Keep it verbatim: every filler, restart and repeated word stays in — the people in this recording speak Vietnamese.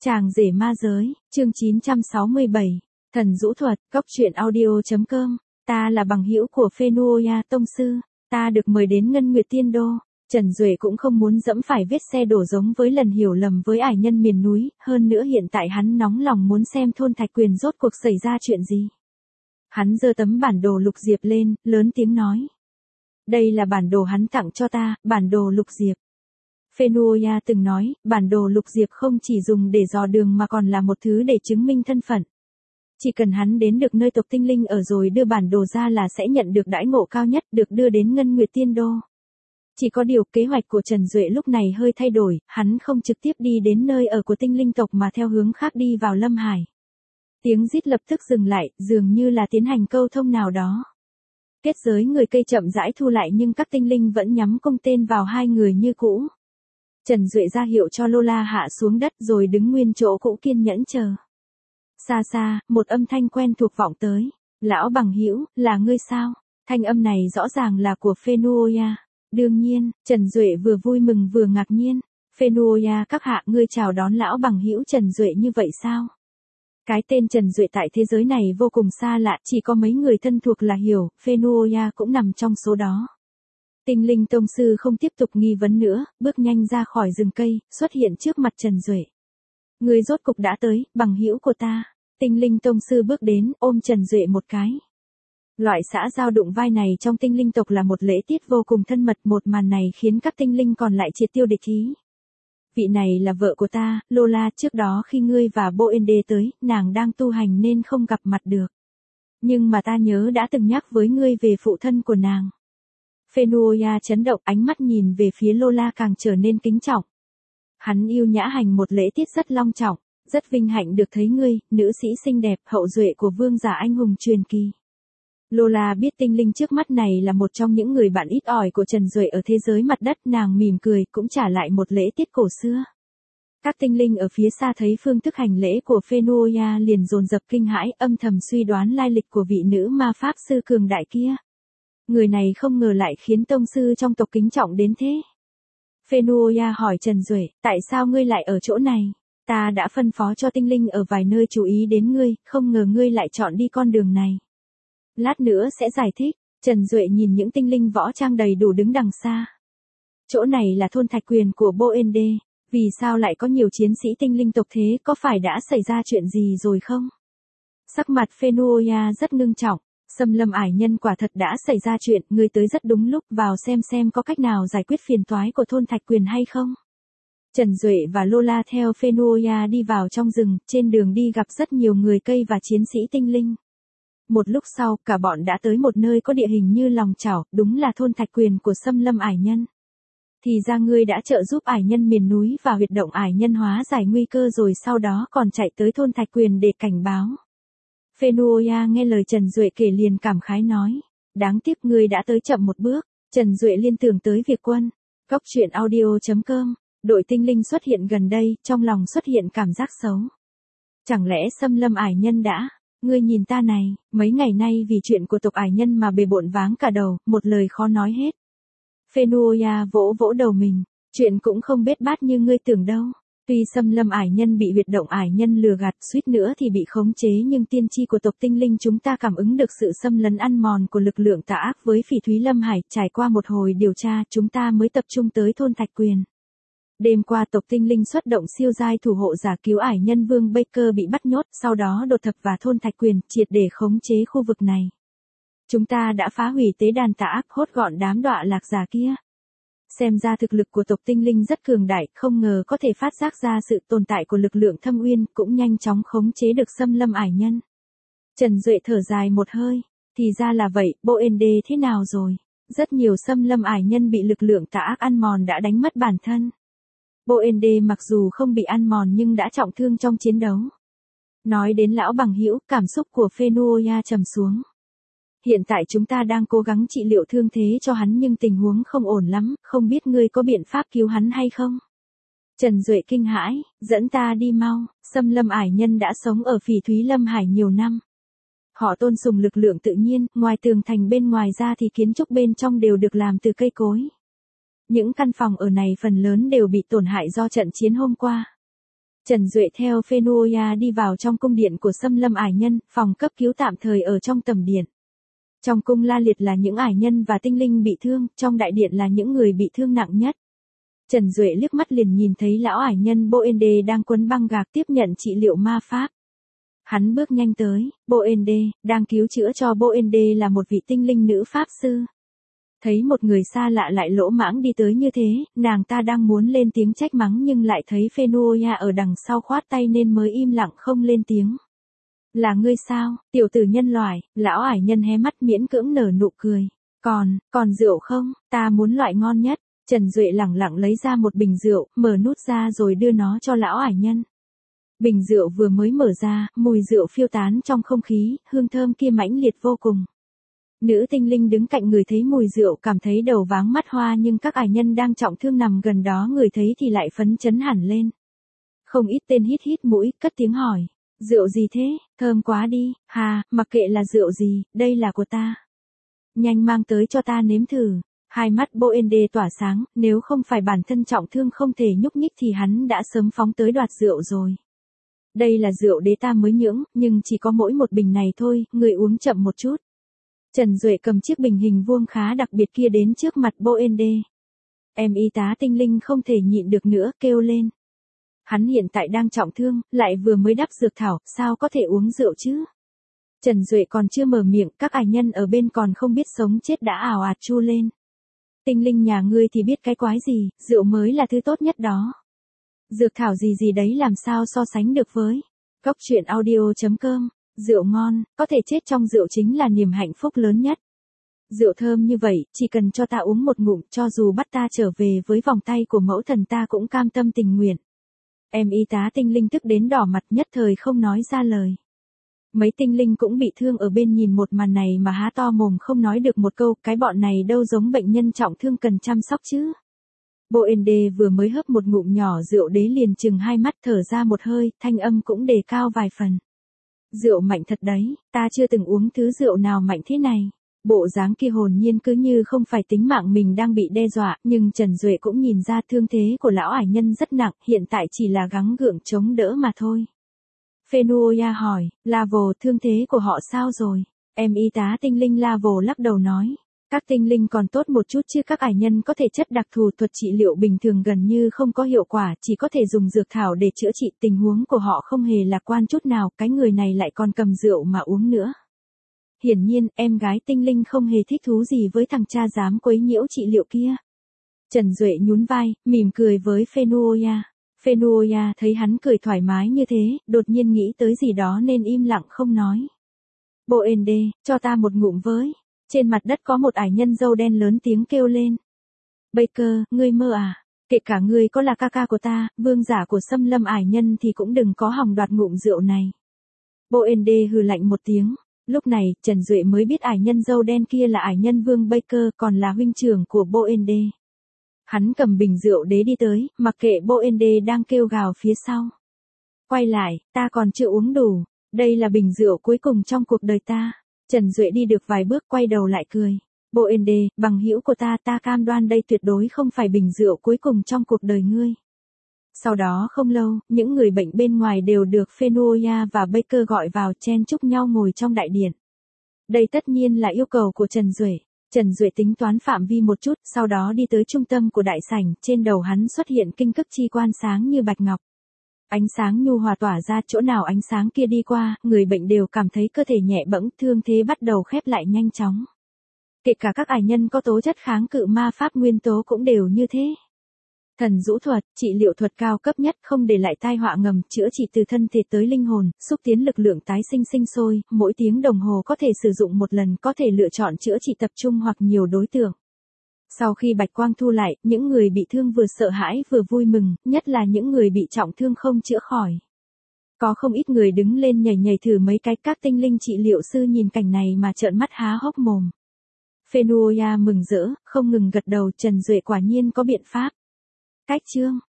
Chàng rể ma giới, chương chín trăm sáu mươi bảy, thần rũ thuật, góc truyện audio.com, ta là bằng hữu của Phenuoya Tông Sư, ta được mời đến Ngân Nguyệt Tiên Đô. Trần Duệ cũng không muốn dẫm phải vết xe đổ giống với lần hiểu lầm với ải nhân miền núi, hơn nữa hiện tại hắn nóng lòng muốn xem thôn Thạch Quyền rốt cuộc xảy ra chuyện gì. Hắn giơ tấm bản đồ lục diệp lên, lớn tiếng nói. Đây là bản đồ hắn tặng cho ta, bản đồ lục diệp. Phenuoya từng nói, bản đồ lục diệp không chỉ dùng để dò đường mà còn là một thứ để chứng minh thân phận. Chỉ cần hắn đến được nơi tộc tinh linh ở rồi đưa bản đồ ra là sẽ nhận được đãi ngộ cao nhất, được đưa đến Ngân Nguyệt Tiên Đô. Chỉ có điều kế hoạch của Trần Duệ lúc này hơi thay đổi, hắn không trực tiếp đi đến nơi ở của tinh linh tộc mà theo hướng khác đi vào Lâm Hải. Tiếng rít lập tức dừng lại, dường như là tiến hành câu thông nào đó. Kết giới người cây chậm rãi thu lại nhưng các tinh linh vẫn nhắm cung tên vào hai người như cũ. Trần Duệ ra hiệu cho Lola hạ xuống đất rồi đứng nguyên chỗ cũ kiên nhẫn chờ. Xa xa, một âm thanh quen thuộc vọng tới. Lão bằng hữu, là ngươi sao? Thanh âm này rõ ràng là của Phenuoya. Đương nhiên, Trần Duệ vừa vui mừng vừa ngạc nhiên. Phenuoya các hạ, ngươi chào đón lão bằng hữu Trần Duệ như vậy sao? Cái tên Trần Duệ tại thế giới này vô cùng xa lạ, chỉ có mấy người thân thuộc là hiểu, Phenuoya cũng nằm trong số đó. Tinh linh tông sư không tiếp tục nghi vấn nữa, bước nhanh ra khỏi rừng cây, xuất hiện trước mặt Trần Duệ. Người rốt cục đã tới, bằng hữu của ta. Tinh linh tông sư bước đến, ôm Trần Duệ một cái. Loại xã giao đụng vai này trong tinh linh tộc là một lễ tiết vô cùng thân mật, một màn này khiến các tinh linh còn lại triệt tiêu địch ý. Vị này là vợ của ta, Lola, trước đó khi ngươi và Boende tới, nàng đang tu hành nên không gặp mặt được. Nhưng mà ta nhớ đã từng nhắc với ngươi về phụ thân của nàng. Phenuoya chấn động, ánh mắt nhìn về phía Lola càng trở nên kính trọng. Hắn yêu nhã hành một lễ tiết rất long trọng, rất vinh hạnh được thấy ngươi, nữ sĩ xinh đẹp, hậu duệ của vương giả anh hùng truyền kỳ. Lola biết tinh linh trước mắt này là một trong những người bạn ít ỏi của Trần Duệ ở thế giới mặt đất, nàng mỉm cười, cũng trả lại một lễ tiết cổ xưa. Các tinh linh ở phía xa thấy phương thức hành lễ của Phenuoya liền dồn dập kinh hãi, âm thầm suy đoán lai lịch của vị nữ ma pháp sư cường đại kia. Người này không ngờ lại khiến tông sư trong tộc kính trọng đến thế. Phenuoya hỏi Trần Duệ, tại sao ngươi lại ở chỗ này? Ta đã phân phó cho tinh linh ở vài nơi chú ý đến ngươi, không ngờ ngươi lại chọn đi con đường này. Lát nữa sẽ giải thích. Trần Duệ nhìn những tinh linh võ trang đầy đủ đứng đằng xa. Chỗ này là thôn Thạch Quyền của Boende, vì sao lại có nhiều chiến sĩ tinh linh tộc thế, có phải đã xảy ra chuyện gì rồi không? Sắc mặt Phenuoya rất ngưng trọng. Xâm lâm ải nhân quả thật đã xảy ra chuyện, ngươi tới rất đúng lúc, vào xem xem có cách nào giải quyết phiền toái của thôn Thạch Quyền hay không. Trần Duệ và Lola theo Phenuoya đi vào trong rừng, trên đường đi gặp rất nhiều người cây và chiến sĩ tinh linh. Một lúc sau, cả bọn đã tới một nơi có địa hình như lòng chảo, đúng là thôn Thạch Quyền của xâm lâm ải nhân. Thì ra ngươi đã trợ giúp ải nhân miền núi và huyệt động ải nhân hóa giải nguy cơ rồi sau đó còn chạy tới thôn Thạch Quyền để cảnh báo. Phenuoya nghe lời Trần Duệ kể liền cảm khái nói. Đáng tiếc ngươi đã tới chậm một bước. Trần Duệ liên tưởng tới việc quân. Góc truyện audio.com. Đội tinh linh xuất hiện gần đây, trong lòng xuất hiện cảm giác xấu. Chẳng lẽ xâm lâm ải nhân đã... Ngươi nhìn ta này, mấy ngày nay vì chuyện của tộc ải nhân mà bề bộn váng cả đầu, một lời khó nói hết. Phenuoya vỗ vỗ đầu mình, chuyện cũng không bết bát như ngươi tưởng đâu. Tuy xâm lâm ải nhân bị huyệt động ải nhân lừa gạt, suýt nữa thì bị khống chế, nhưng tiên tri của tộc tinh linh chúng ta cảm ứng được sự xâm lấn ăn mòn của lực lượng tà ác với phỉ thúy Lâm Hải. Trải qua một hồi điều tra, chúng ta mới tập trung tới thôn Thạch Quyền. Đêm qua tộc tinh linh xuất động siêu giai thủ hộ giả cứu ải nhân vương Baker bị bắt nhốt, sau đó đột nhập vào thôn Thạch Quyền, triệt để khống chế khu vực này. Chúng ta đã phá hủy tế đàn tà ác, hốt gọn đám đọa lạc giả kia. Xem ra thực lực của tộc tinh linh rất cường đại, không ngờ có thể phát giác ra sự tồn tại của lực lượng thâm uyên, cũng nhanh chóng khống chế được xâm lâm ải nhân. Trần Duệ thở dài một hơi, thì ra là vậy, Boende thế nào rồi? Rất nhiều xâm lâm ải nhân bị lực lượng tà ác ăn mòn đã đánh mất bản thân. Boende mặc dù không bị ăn mòn nhưng đã trọng thương trong chiến đấu. Nói đến lão bằng hữu, cảm xúc của Phenuoya trầm xuống. Hiện tại chúng ta đang cố gắng trị liệu thương thế cho hắn nhưng tình huống không ổn lắm, không biết ngươi có biện pháp cứu hắn hay không? Trần Duệ kinh hãi, dẫn ta đi mau, xâm lâm ải nhân đã sống ở phỉ thúy Lâm Hải nhiều năm. Họ tôn sùng lực lượng tự nhiên, ngoài tường thành bên ngoài ra thì kiến trúc bên trong đều được làm từ cây cối. Những căn phòng ở này phần lớn đều bị tổn hại do trận chiến hôm qua. Trần Duệ theo Phenoya đi vào trong cung điện của Xâm Lâm ải nhân, phòng cấp cứu tạm thời ở trong tầm điện. Trong cung la liệt là những ải nhân và tinh linh bị thương, trong đại điện là những người bị thương nặng nhất. Trần Duệ liếc mắt liền nhìn thấy lão ải nhân Boende đang quấn băng gạc tiếp nhận trị liệu ma pháp. Hắn bước nhanh tới, Boende, đang cứu chữa cho Boende là một vị tinh linh nữ pháp sư. Thấy một người xa lạ lại lỗ mãng đi tới như thế, nàng ta đang muốn lên tiếng trách mắng nhưng lại thấy Phenoya ở đằng sau khoát tay nên mới im lặng không lên tiếng. Là ngươi sao, tiểu tử nhân loại, lão ải nhân hé mắt miễn cưỡng nở nụ cười. Còn, còn rượu không, ta muốn loại ngon nhất. Trần Duệ lẳng lặng lấy ra một bình rượu, mở nút ra rồi đưa nó cho lão ải nhân. Bình rượu vừa mới mở ra, mùi rượu phiêu tán trong không khí, hương thơm kia mãnh liệt vô cùng. Nữ tinh linh đứng cạnh người thấy mùi rượu cảm thấy đầu váng mắt hoa nhưng các ải nhân đang trọng thương nằm gần đó người thấy thì lại phấn chấn hẳn lên. Không ít tên hít hít mũi, cất tiếng hỏi. Rượu gì thế, thơm quá đi, hà, mặc kệ là rượu gì, đây là của ta. Nhanh mang tới cho ta nếm thử. Hai mắt Boende tỏa sáng, nếu không phải bản thân trọng thương không thể nhúc nhích thì hắn đã sớm phóng tới đoạt rượu rồi. Đây là rượu đế ta mới nhưỡng, nhưng chỉ có mỗi một bình này thôi, người uống chậm một chút. Trần Duệ cầm chiếc bình hình vuông khá đặc biệt kia đến trước mặt Boende. Em y tá tinh linh không thể nhịn được nữa, kêu lên. Hắn hiện tại đang trọng thương, lại vừa mới đắp dược thảo, sao có thể uống rượu chứ? Trần Duệ còn chưa mở miệng, các ải nhân ở bên còn không biết sống chết đã ào ạt chu lên. Tinh linh nhà ngươi thì biết cái quái gì, rượu mới là thứ tốt nhất đó. Dược thảo gì gì đấy làm sao so sánh được với. Cốc truyện audio chấm com, rượu ngon, có thể chết trong rượu chính là niềm hạnh phúc lớn nhất. Rượu thơm như vậy, chỉ cần cho ta uống một ngụm, cho dù bắt ta trở về với vòng tay của mẫu thần ta cũng cam tâm tình nguyện. Em y tá tinh linh tức đến đỏ mặt nhất thời không nói ra lời. Mấy tinh linh cũng bị thương ở bên nhìn một màn này mà há to mồm không nói được một câu, cái bọn này đâu giống bệnh nhân trọng thương cần chăm sóc chứ. Boende vừa mới hớp một ngụm nhỏ rượu đế liền chừng hai mắt thở ra một hơi, thanh âm cũng đề cao vài phần. Rượu mạnh thật đấy, ta chưa từng uống thứ rượu nào mạnh thế này. Bộ dáng kia hồn nhiên cứ như không phải tính mạng mình đang bị đe dọa, nhưng Trần Duệ cũng nhìn ra thương thế của lão ải nhân rất nặng, hiện tại chỉ là gắng gượng chống đỡ mà thôi. Phenoya hỏi, Lavo, thương thế của họ sao rồi? Em y tá tinh linh Lavo lắc đầu nói. Các tinh linh còn tốt một chút chứ các ải nhân có thể chất đặc thù thuật trị liệu bình thường gần như không có hiệu quả, chỉ có thể dùng dược thảo để chữa trị. Tình huống của họ không hề lạc quan chút nào, cái người này lại còn cầm rượu mà uống nữa. Hiển nhiên, em gái tinh linh không hề thích thú gì với thằng cha dám quấy nhiễu trị liệu kia. Trần Duệ nhún vai, mỉm cười với Phenoya. Phenoya thấy hắn cười thoải mái như thế, đột nhiên nghĩ tới gì đó nên im lặng không nói. Boende, cho ta một ngụm với. Trên mặt đất có một ải nhân râu đen lớn tiếng kêu lên. Baker, ngươi mơ à? Kể cả ngươi có là ca ca của ta, vương giả của Xâm Lâm ải nhân thì cũng đừng có hòng đoạt ngụm rượu này. Boende hừ lạnh một tiếng. Lúc này, Trần Duệ mới biết ải nhân râu đen kia là ải nhân vương Baker còn là huynh trưởng của Boende. Hắn cầm bình rượu đế đi tới, mặc kệ Boende đang kêu gào phía sau. Quay lại, ta còn chưa uống đủ, đây là bình rượu cuối cùng trong cuộc đời ta. Trần Duệ đi được vài bước quay đầu lại cười. Boende, bằng hữu của ta, ta cam đoan đây tuyệt đối không phải bình rượu cuối cùng trong cuộc đời ngươi. Sau đó không lâu, những người bệnh bên ngoài đều được Phenoya và Baker gọi vào chen chúc nhau ngồi trong đại điện. Đây tất nhiên là yêu cầu của Trần Duệ. Trần Duệ tính toán phạm vi một chút, sau đó đi tới trung tâm của đại sảnh, trên đầu hắn xuất hiện kinh cực chi quan sáng như bạch ngọc. Ánh sáng nhu hòa tỏa ra, chỗ nào ánh sáng kia đi qua, người bệnh đều cảm thấy cơ thể nhẹ bẫng, thương thế bắt đầu khép lại nhanh chóng. Kể cả các ải nhân có tố chất kháng cự ma pháp nguyên tố cũng đều như thế. Thần rũ thuật, trị liệu thuật cao cấp nhất, không để lại tai họa ngầm, chữa trị từ thân thể tới linh hồn, xúc tiến lực lượng tái sinh sinh sôi, mỗi tiếng đồng hồ có thể sử dụng một lần, có thể lựa chọn chữa trị tập trung hoặc nhiều đối tượng. Sau khi bạch quang thu lại, những người bị thương vừa sợ hãi vừa vui mừng, nhất là những người bị trọng thương không chữa khỏi. Có không ít người đứng lên nhảy nhảy thử mấy cái, các tinh linh trị liệu sư nhìn cảnh này mà trợn mắt há hốc mồm. Phenoya mừng rỡ, không ngừng gật đầu, Trần Duệ quả nhiên có biện pháp. Cách chương